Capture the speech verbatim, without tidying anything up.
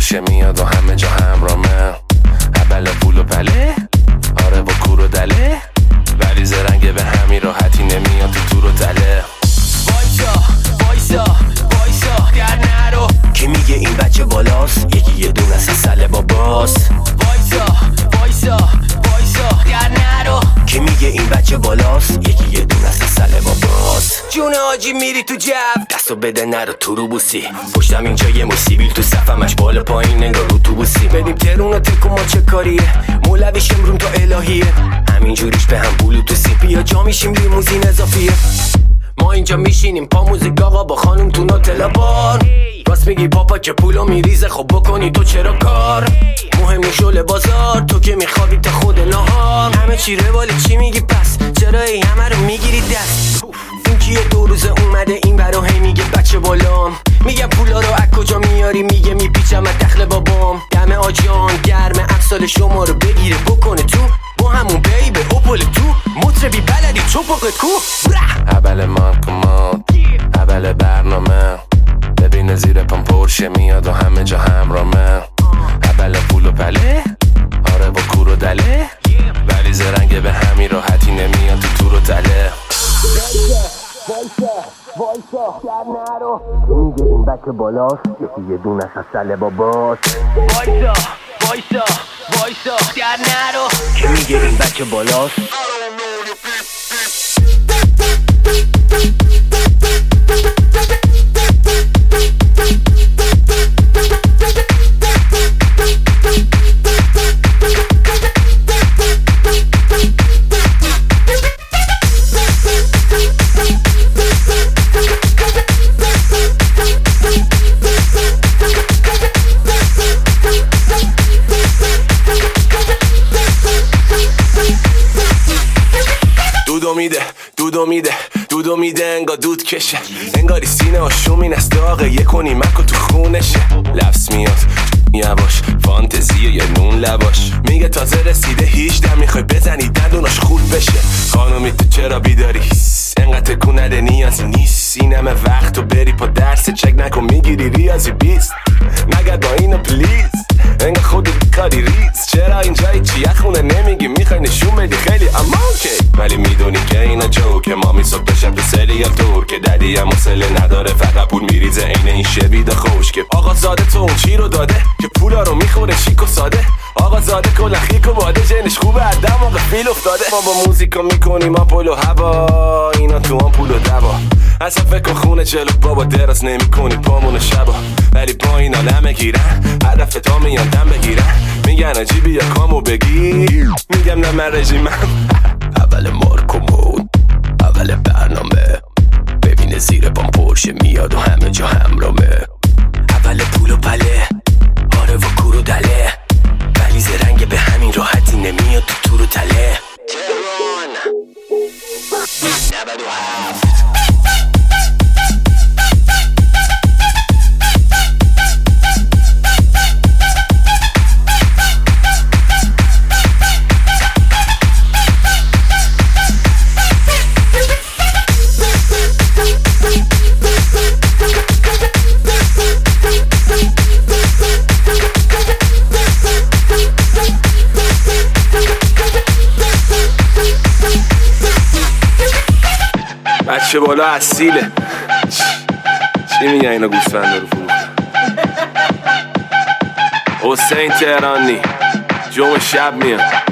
پرشه میاد و همه جا همرامه. اول پول و پله، آره و کور و دله، ولی زرنگ به همین راحتی نمیاد تو تور و تله. وایسا وایسا وایسا در نرو، که میگه این بچه بالاست، یکی یه دونه از سله باباست. وایسا وایسا وایسا در نرو، که میگه این بچه بالاست، یکی یه دونه از سله باباست. جون آجی میری تو جو، دستو بده نرو تو رو بوسی، پشتم اینجا یه موسیبیل تو صفمش بالا پایین انگار رو تو بوسی. بریم ترون و تکو ما چه کاریه، مولویش امرون تو الهیه، همینجوریش به هم بلوتوسی، بیا جا میشیم لیموزین اضافیه. ما اینجا میشینیم پا موزیک آقا با خانوم تو نوتلا بار. راست میگی پاپا که پولو میریزه، خب بکنی تو چرا کار؟ مهم نیست شل بازار، تو که میخوابی تا خود نهار. همه چی رواله چی میگی پس، چرا ای همه رو میگیری دست؟ این کیه دو روزه اومده این برا هی میگه بچه بالام. میگم پولا رو از کجا میاری، میگه میپیچم از دخل بابام. دم آجان گرم افسال شما رو بگیره بکنه تو، با همون بیبه اوپل تو مطربی بلدی چوپقت کو. اول مارکومات، اول برنامه، ببین زیر پام پرشه میاد و همه جا همرامه. اول پول و پله، آره با کور و دله، ولی زرنگ به همین راحتی نمیاد تو تور و تله. وایسا وایسا در نرو، که میگه این بچه بالاست، یکی یه دونه از سله باباست. وایسا وایسا وایسا در نرو، که میگه این بچه بالاست. دودو میده دودو میده دودو میده انگار دود کشه، انگاری سینه آشومین از داغه، یه کنی مکو تو خونشه. لفظ میاد یواش، فانتزی یه نون لواش، میگه تازه رسیده هیچده میخوای بزنی دندوناش خود بشه. خانومی تو چرا بیداری، انقدر تکون نده نیازی نیست، اینمه وقت تو بری پا درس چک نکن میگیری ریاضی بیست. نگرد با اینو پلیز، انگار خودت کاری ریز، چرا اینجایی چیه خونه نمیگی میخوای نشون بدی خیلی اما اوکی، ولی میدونی که اینا جوکه. ما میصبح بشم تو سریال تور که ددی هم حوصله نداره، فقط پول میریزه عین این شوید خوش. که آقا زاده تو اون چی رو داده که پولا رو میخوره شیک و ساده؟ آقا زاده کلا خیک و باده، جنش خوبه از دماغ فیل افتاده. ما با موزیکا میکنیم ما پول و هوا، اینا تو هم پول و دوا. اصلا فکر کن خونه جلو بابا دراز نمی کنی پامون شبا، ولی با اینا نمه گیرن هدف تا میان دم بگیرن. میگن عجی بیا کامو بگیر، میگم نه من رژیمم. اول مارکو مود، اول برنامه، ببینه زیر پام پرشه میاد و همه جا همرامه. اول پول و پله، آره و کور و دله، ولی زرنگ به همین راحتی نمیاد تو تور و تله. تهران نود و هفت. بچه بالا اصیله، چی میگن اینا گوسفند رو فروخت. حسین تهرانی جمعه شب میاد.